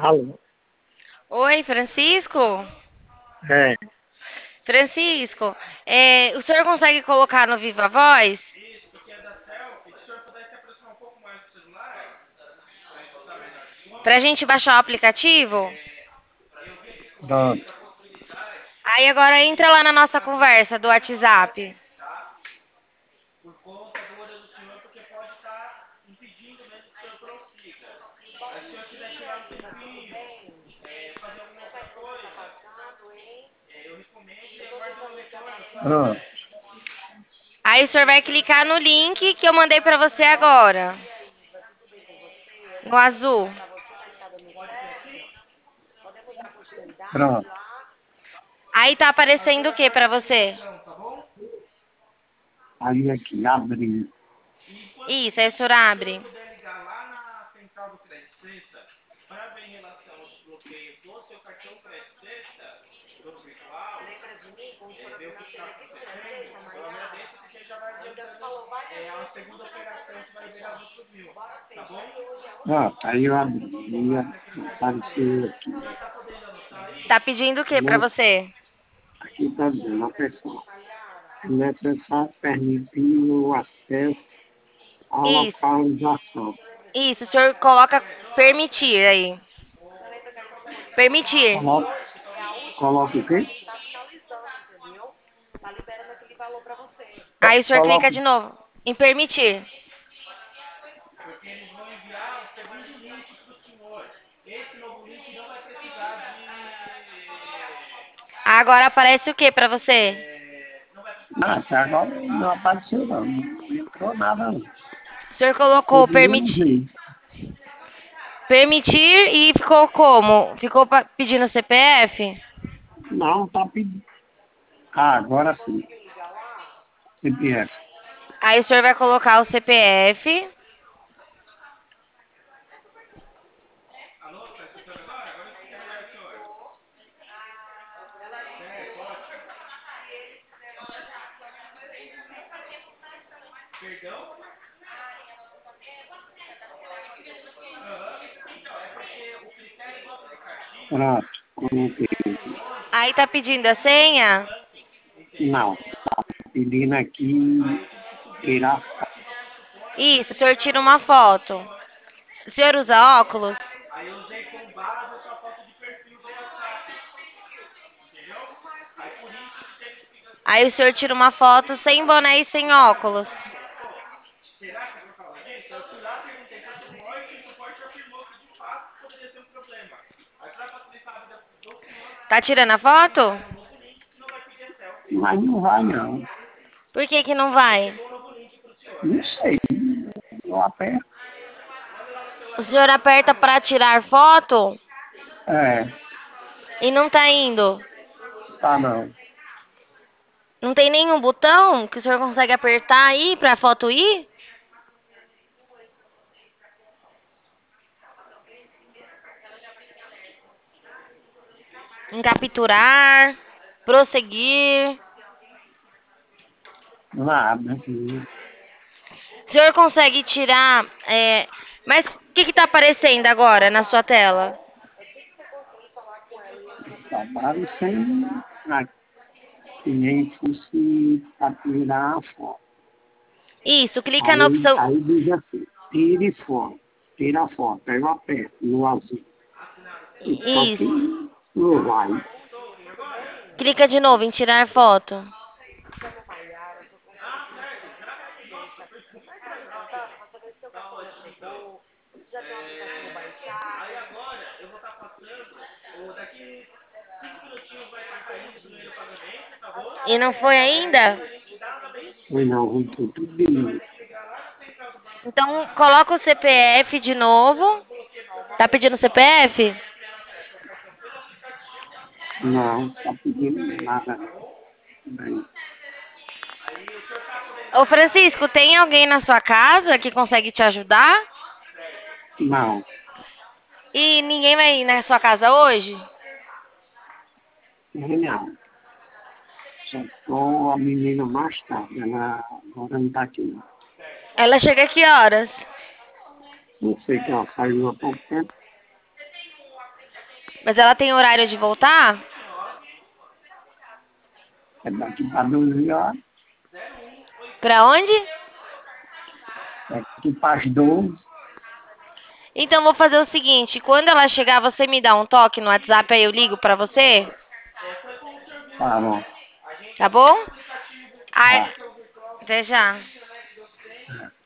Alô? Oi, Francisco? É, Francisco, o senhor consegue colocar no Viva Voz para a gente baixar o aplicativo? pronto. Aí agora entra lá na nossa conversa do WhatsApp. Pronto. Aí o senhor vai clicar no link que eu mandei para você agora, no azul. Pronto. Aí tá aparecendo o que para você? Aí aqui, abri. Isso, aí o senhor abre. Pronto, aí eu abri. E apareceu aqui. Tá pedindo o que para Né? você? Aqui está dizendo, atenção. É necessário permitir o acesso à Isso, localização. isso, o senhor coloca permitir aí. Permitir. Coloca, coloca o quê? Aí o senhor clica Coloca. de novo em permitir. Agora aparece o que para você? Ah, até agora não apareceu não. Não entrou nada não. O senhor Ficou colocou do mesmo jeito. permitir e ficou como? Ficou pedindo CPF? Não, tá pedindo. Ah, agora sim. CPF. Aí o senhor vai colocar o CPF. Pronto, coloquei. Aí tá pedindo a senha? Não, tá pedindo aqui tirar Isso, o senhor tira uma foto. O senhor usa óculos? Aí o senhor tira uma foto sem boné e sem óculos. Tá tirando a foto? mas não vai não. Por que que não vai? Não sei, eu aperto. O senhor aperta para tirar foto É, e não tá indo. tá não. Não tem nenhum botão que o senhor consegue apertar aí pra foto ir? Em capturar, prosseguir. Nada, assim. O senhor consegue tirar. Mas o que que tá aparecendo agora na sua tela? Tá parecendo que nem fosse pra tirar a foto. Isso, clica na Aí, opção. aí diz assim, tire foto. Tira a foto, aí eu aperto no azul. Só que Isso. não vai. Clica de novo em tirar foto. E não foi ainda? Foi não, voltou tudo de novo. Então coloca o CPF de novo. Tá pedindo CPF? Não, tá pedindo nada não. Bem, Ô Francisco, tem alguém na sua casa que consegue te ajudar? não, E ninguém vai ir na sua casa hoje? não. Só tô a menina mais tarde, ela agora não tá aqui não. Ela chega a que horas? Não sei que ela saiu há pouco tempo. Mas ela tem horário de voltar? É daqui para 12 horas, Pra onde? daqui para as 12. Então vou fazer o seguinte, quando ela chegar, você me dá um toque no WhatsApp, aí eu ligo pra você? Tá bom. Tá bom? Ai, Tá. até já.